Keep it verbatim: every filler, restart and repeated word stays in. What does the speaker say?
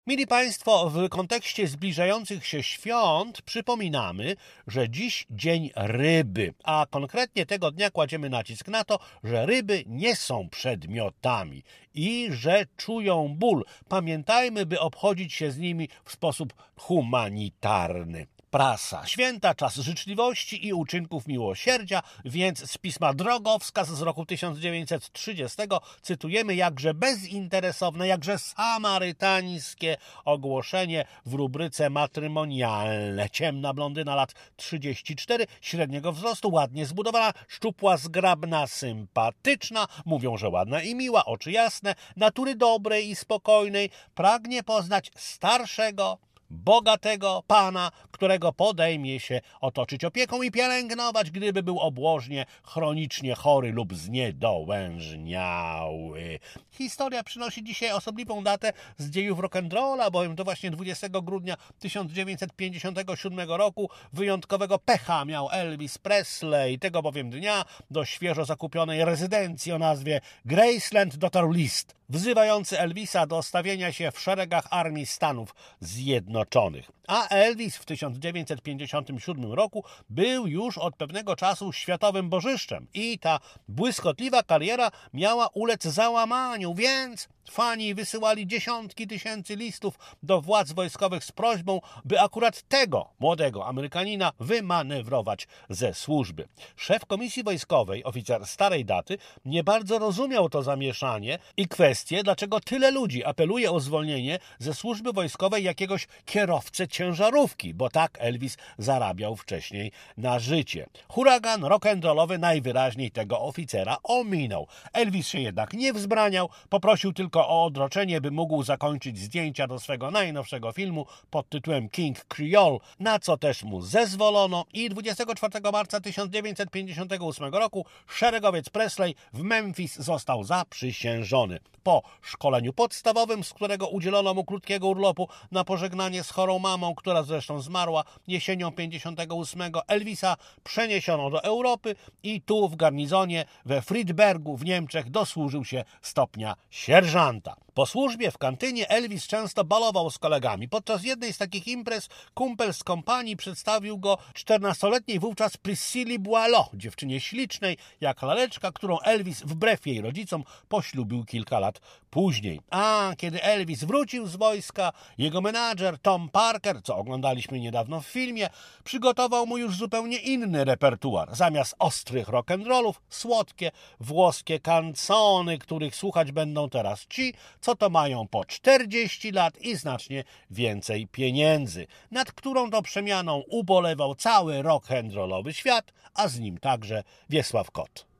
Mili Państwo, w kontekście zbliżających się świąt przypominamy, że dziś dzień ryby, a konkretnie tego dnia kładziemy nacisk na to, że ryby nie są przedmiotami i że czują ból. Pamiętajmy, by obchodzić się z nimi w sposób humanitarny. Prasa. Święta, czas życzliwości i uczynków miłosierdzia, więc z pisma Drogowskaz z roku tysiąc dziewięćset trzydziestego cytujemy jakże bezinteresowne, jakże samarytańskie ogłoszenie w rubryce matrymonialne. Ciemna blondyna, lat trzydzieści cztery, średniego wzrostu, ładnie zbudowana, szczupła, zgrabna, sympatyczna, mówią, że ładna i miła, oczy jasne, natury dobrej i spokojnej, pragnie poznać starszego, bogatego pana, którego podejmie się otoczyć opieką i pielęgnować, gdyby był obłożnie, chronicznie chory lub zniedołężniały. Historia przynosi dzisiaj osobliwą datę z dziejów rock'n'rolla, bowiem to właśnie dwudziestego grudnia tysiąc dziewięćset pięćdziesiątego siódmego roku wyjątkowego pecha miał Elvis Presley. Tego bowiem dnia do świeżo zakupionej rezydencji o nazwie Graceland dotarł list wzywający Elvisa do stawienia się w szeregach Armii Stanów Zjednoczonych. A Elvis w tysiąc dziewięćset pięćdziesiątym siódmym roku był już od pewnego czasu światowym bożyszczem i ta błyskotliwa kariera miała ulec załamaniu, więc fani wysyłali dziesiątki tysięcy listów do władz wojskowych z prośbą, by akurat tego młodego Amerykanina wymanewrować ze służby. Szef komisji wojskowej, oficer starej daty, nie bardzo rozumiał to zamieszanie i kwestię, dlaczego tyle ludzi apeluje o zwolnienie ze służby wojskowej jakiegoś kierowcy ciężarówki, bo tak Elvis zarabiał wcześniej na życie. Huragan rock'n'rollowy najwyraźniej tego oficera ominął. Elvis się jednak nie wzbraniał, poprosił tylko o odroczenie, by mógł zakończyć zdjęcia do swego najnowszego filmu pod tytułem King Creole, na co też mu zezwolono i dwudziestego czwartego marca tysiąc dziewięćset pięćdziesiątego ósmego roku szeregowiec Presley w Memphis został zaprzysiężony. Po szkoleniu podstawowym, z którego udzielono mu krótkiego urlopu na pożegnanie z chorą mamą, która zresztą zmarła jesienią pięćdziesiątego ósmego, Elvisa przeniesiono do Europy i tu w garnizonie we Friedbergu w Niemczech dosłużył się stopnia sierżanta. Po służbie w kantynie Elvis często balował z kolegami. Podczas jednej z takich imprez kumpel z kompanii przedstawił go czternastoletniej wówczas Priscilli Boileau, dziewczynie ślicznej jak laleczka, którą Elvis wbrew jej rodzicom poślubił kilka lat później. A kiedy Elvis wrócił z wojska, jego menadżer Tom Parker, co oglądaliśmy niedawno w filmie, przygotował mu już zupełnie inny repertuar. Zamiast ostrych rock'n'rollów, słodkie włoskie kancony, których słuchać będą teraz ci, co to mają po czterdzieści lat i znacznie więcej pieniędzy, nad którą to przemianą ubolewał cały rock'n'rollowy świat, a z nim także Wiesław Kot.